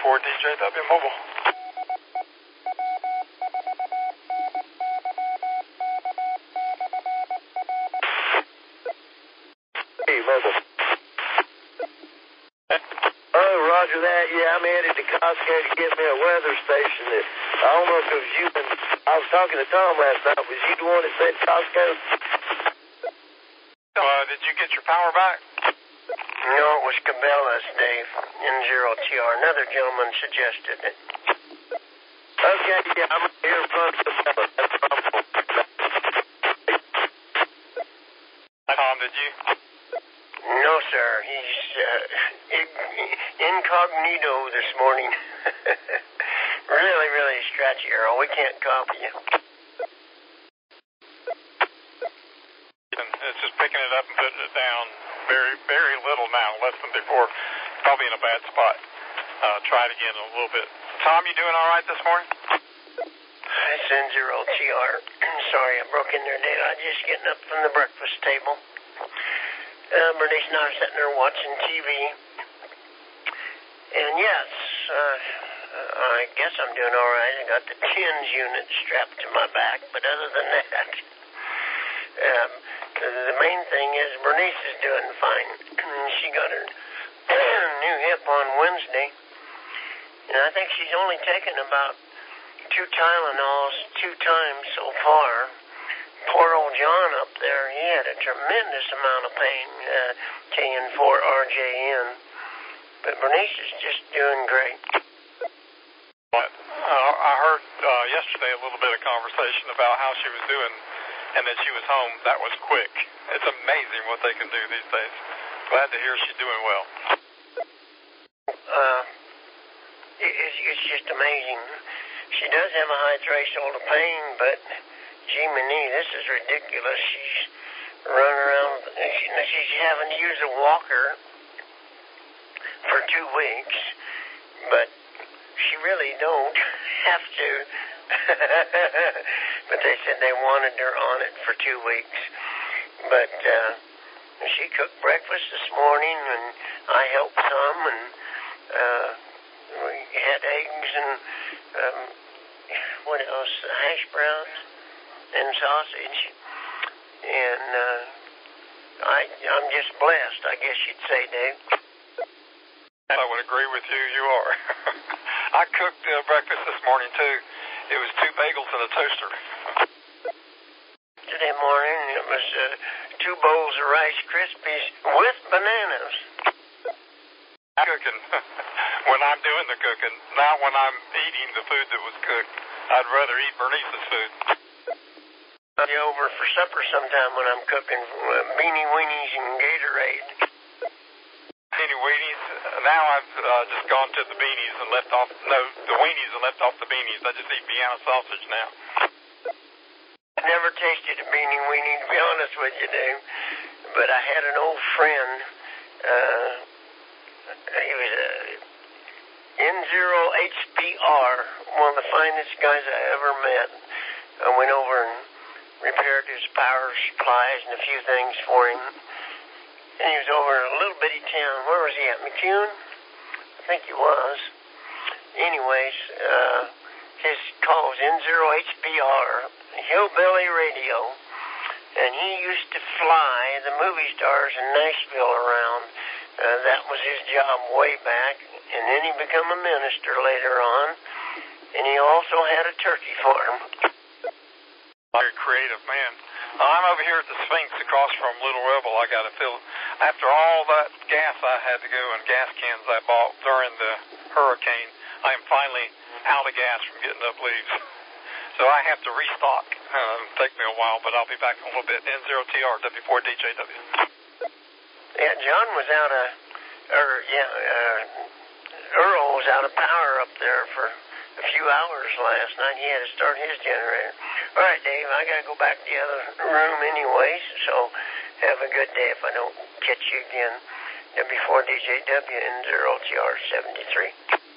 W4DJW Mobile. Hey, Mobile. Oh, roger that. Yeah, I'm headed to Costco to get me a weather station. I don't know if it was you, and I was talking to Tom last night. Was you the one that said Costco? Did you get your power back? No, it was Cabela's, Dave. N0TR. Another gentleman suggested it. Okay, yeah, I'm here from Cabela's. That's problem. Tom, did you? No, sir. He's incognito this morning. Really, really stretchy, Earl. We can't copy you. It's just picking it up and putting it down. Very, very little now, less than before. Probably in a bad spot. Try it again in a little bit. Tom, you doing all right this morning? It's N0TR. Sorry I broke in there, Dave. I'm just getting up from the breakfast table. Bernice and I are sitting there watching TV. And yes, I guess I'm doing all right. I got the TENS unit strapped to my back, but other than that, the main thing is Bernice is doing fine. She got her new hip on Wednesday, and I think she's only taken about 2 Tylenols 2 times so far. Poor old John up there, he had a tremendous amount of pain, KN4RJN. But Bernice is just doing great. I heard yesterday a little bit of conversation about how she was doing and that she was home. That was quick. It's amazing what they can do these days. Glad to hear she's doing well. It's just amazing. She does have a high threshold of pain, but gee, this is ridiculous. She's running around. She's having to use a walker for 2 weeks, but she really don't have to. But they said they wanted her on it for 2 weeks. But she cooked breakfast this morning, and I helped some, and we had eggs and what else? Hash browns and sausage. And I'm just blessed, I guess you'd say, Dave. I would agree with you. You are. I cooked breakfast this morning, too. It was 2 bagels and a toaster. Today morning, it was 2 bowls of Rice Krispies with bananas. Cooking. When I'm doing the cooking, not when I'm eating the food that was cooked. I'd rather eat Bernice's food. I'll be over for supper sometime when I'm cooking beanie weenies and Gatorade. Beanie weenies. Now I've just gone to the beanies and left off. No, the weenies and left off the beanies. I just eat Vienna sausage now. I never tasted a beanie weenie, to be honest with you, Dave. But I had an old friend. He was a N0HBR, one of the finest guys I ever met. I went over and repaired his power supplies and a few things for him. And he was over in a little bitty town. Where was he at? McCune? I think he was. Anyways, his call was N0HBR, Hillbilly Radio. And he used to fly the movie stars in Nashville around. That was his job way back. And then he became a minister later on. And he also had a turkey farm. Very creative man. I'm over here at the Sphinx across from Little Rebel. I got to fill. After all that gas I had to go and gas cans I bought during the hurricane, I am finally out of gas from getting up leaves. So I have to restock. It'll take me a while, but I'll be back in a little bit. N0TR, W4DJW. Yeah, John was out of, Earl was out of power up there for a few hours last night. He had to start his generator. All right, Dave, I got to go back to the other room anyways, so have a good day if I don't catch you again. W4DJW N0TR 73.